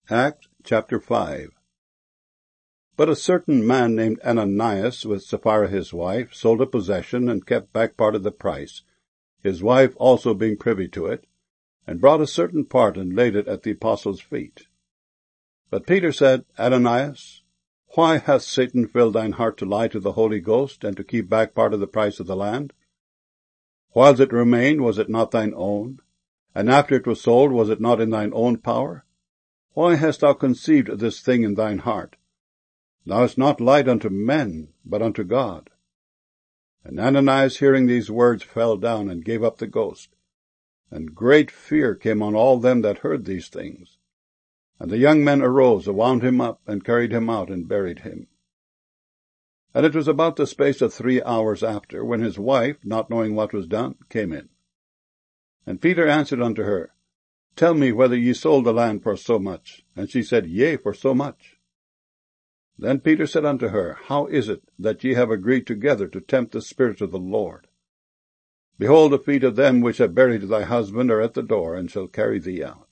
Acts chapter 5. But a certain man named Ananias, with Sapphira his wife, sold a possession and kept back part of the price, his wife also being privy to it, and brought a certain part and laid it at the apostles' feet. But Peter said, Ananias, why hath Satan filled thine heart to lie to the Holy Ghost, and to keep back part of the price of the land? Whiles it remained, was it not thine own? And after it was sold, was it not in thine own power? Why hast thou conceived this thing in thine heart? Thou hast not lied unto men, but unto God. And Ananias, hearing these words, fell down and gave up the ghost. And great fear came on all them that heard these things. And the young men arose, wound him up, and carried him out, and buried him. And it was about the space of 3 hours after, when his wife, not knowing what was done, came in. And Peter answered unto her, Tell me whether ye sold the land for so much. And she said, Yea, for so much. Then Peter said unto her, How is it that ye have agreed together to tempt the Spirit of the Lord? Behold, the feet of them which have buried thy husband are at the door, and shall carry thee out.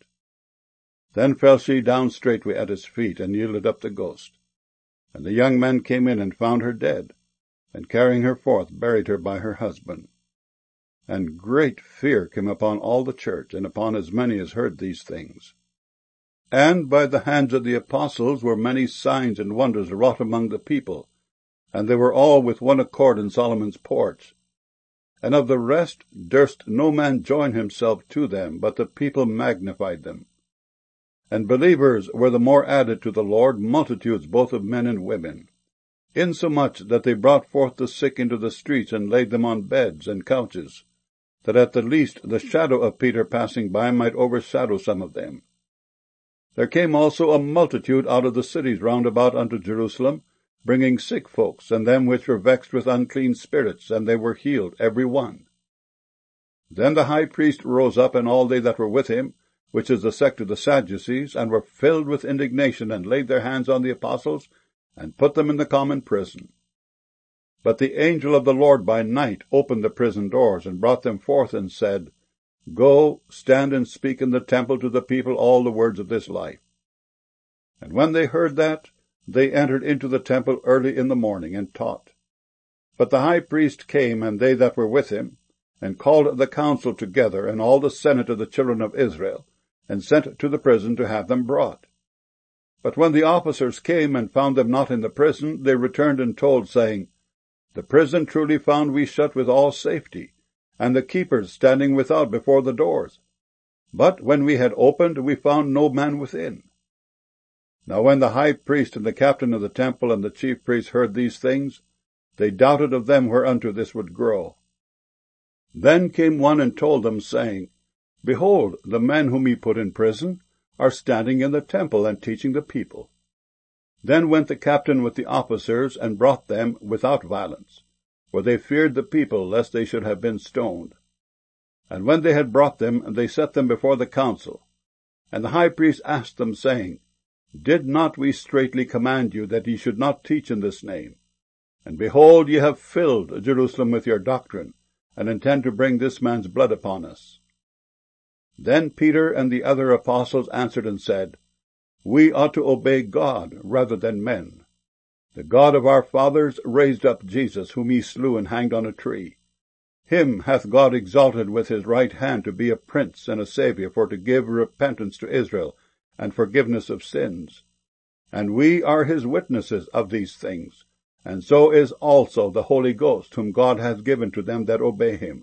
Then fell she down straightway at his feet, and yielded up the ghost. And the young men came in, and found her dead, and carrying her forth, buried her by her husband. And great fear came upon all the church, and upon as many as heard these things. And by the hands of the apostles were many signs and wonders wrought among the people, and they were all with one accord in Solomon's porch. And of the rest durst no man join himself to them, but the people magnified them. And believers were the more added to the Lord, multitudes both of men and women, insomuch that they brought forth the sick into the streets, and laid them on beds and couches, that at the least the shadow of Peter passing by might overshadow some of them. There came also a multitude out of the cities round about unto Jerusalem, bringing sick folks, and them which were vexed with unclean spirits, and they were healed every one. Then the high priest rose up, and all they that were with him, which is the sect of the Sadducees, and were filled with indignation, and laid their hands on the apostles, and put them in the common prison. But the angel of the Lord by night opened the prison doors, and brought them forth, and said, Go, stand and speak in the temple to the people all the words of this life. And when they heard that, they entered into the temple early in the morning, and taught. But the high priest came, and they that were with him, and called the council together, and all the senate of the children of Israel, and sent to the prison to have them brought. But when the officers came, and found them not in the prison, they returned and told, saying, The prison truly found we shut with all safety, and the keepers standing without before the doors. But when we had opened, we found no man within. Now when the high priest and the captain of the temple and the chief priests heard these things, they doubted of them whereunto this would grow. Then came one and told them, saying, Behold, the men whom ye put in prison are standing in the temple and teaching the people. Then went the captain with the officers, and brought them without violence, for they feared the people, lest they should have been stoned. And when they had brought them, they set them before the council. And the high priest asked them, saying, Did not we straitly command you that ye should not teach in this name? And behold, ye have filled Jerusalem with your doctrine, and intend to bring this man's blood upon us. Then Peter and the other apostles answered and said, We ought to obey God rather than men. The God of our fathers raised up Jesus, whom he slew and hanged on a tree. Him hath God exalted with his right hand to be a prince and a Saviour, for to give repentance to Israel, and forgiveness of sins. And we are his witnesses of these things, and so is also the Holy Ghost, whom God hath given to them that obey him.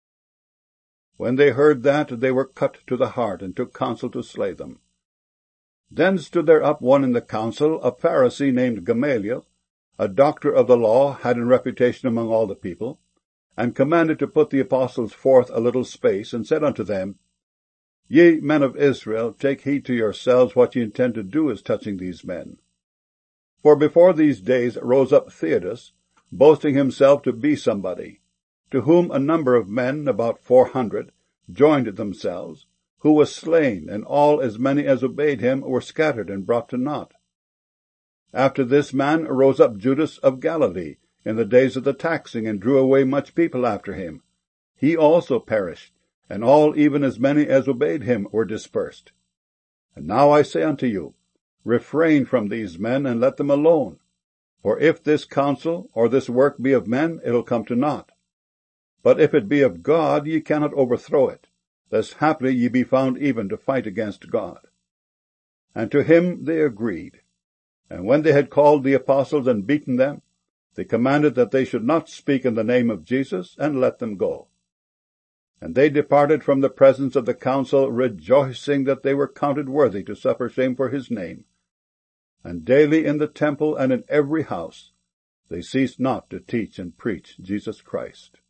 When they heard that, they were cut to the heart, and took counsel to slay them. Then stood there up one in the council, a Pharisee named Gamaliel, a doctor of the law, had in reputation among all the people, and commanded to put the apostles forth a little space, and said unto them, Ye men of Israel, take heed to yourselves what ye intend to do as touching these men. For before these days rose up Theudas, boasting himself to be somebody, to whom a number of men, about 400, joined themselves, who was slain, and all as many as obeyed him were scattered and brought to naught. After this man rose up Judas of Galilee in the days of the taxing, and drew away much people after him. He also perished, and all, even as many as obeyed him, were dispersed. And now I say unto you, Refrain from these men, and let them alone. For if this counsel or this work be of men, it will come to naught. But if it be of God, ye cannot overthrow it, lest haply ye be found even to fight against God. And to him they agreed. And when they had called the apostles and beaten them, they commanded that they should not speak in the name of Jesus, and let them go. And they departed from the presence of the council, rejoicing that they were counted worthy to suffer shame for his name. And daily in the temple and in every house they ceased not to teach and preach Jesus Christ.